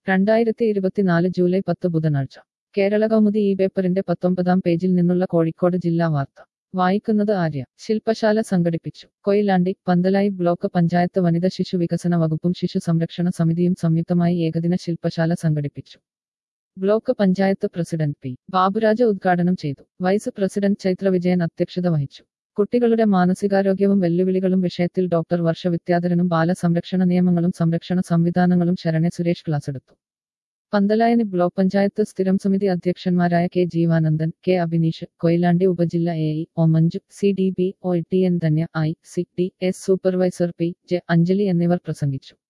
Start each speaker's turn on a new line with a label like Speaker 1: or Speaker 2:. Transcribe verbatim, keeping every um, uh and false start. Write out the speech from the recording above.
Speaker 1: രണ്ടായിരത്തി ഇരുപത്തിനാല് ജൂലൈ പത്ത് ബുധനാഴ്ച കേരള കൗമുദി ഈ പേപ്പറിന്റെ പത്തൊമ്പതാം പേജിൽ നിന്നുള്ള കോഴിക്കോട് ജില്ലാ വാർത്ത വായിക്കുന്നത് ആര്യ. ശില്പശാല സംഘടിപ്പിച്ചു. കൊയിലാണ്ടി. പന്തലായി ബ്ലോക്ക് പഞ്ചായത്ത് വനിത ശിശു വികസന വകുപ്പും ശിശു സംരക്ഷണ സമിതിയും സംയുക്തമായി ഏകദിന ശില്പശാല സംഘടിപ്പിച്ചു. Block panchayat president P Baburaj ഉദ്ഘാടനം ചെയ്തു. വൈസ് പ്രസിഡന്റ് ചൈത്ര വിജയൻ അധ്യക്ഷത വഹിച്ചു. കുട്ടികളുടെ മാനസികാരോഗ്യവും വെല്ലുവിളികളും വിഷയത്തിൽ ഡോക്ടർ വർഷ വിദ്യാധരനും ബാലസംരക്ഷണ നിയമങ്ങളും സംരക്ഷണ സംവിധാനങ്ങളും ശരണെ സുരേഷ് ക്ലാസെടുത്തു. പന്തലായനി ബ്ലോക്ക് പഞ്ചായത്ത് സ്ഥിരം സമിതി അധ്യക്ഷന്മാരായ കെ ജീവാനന്ദൻ, കെ അഭിനീഷ്, കൊയിലാണ്ടി ഉപജില്ല A E O Manju, C D B O T N Dhanya, I C T S supervisor P J Anjali എന്നിവർ പ്രസംഗിച്ചു.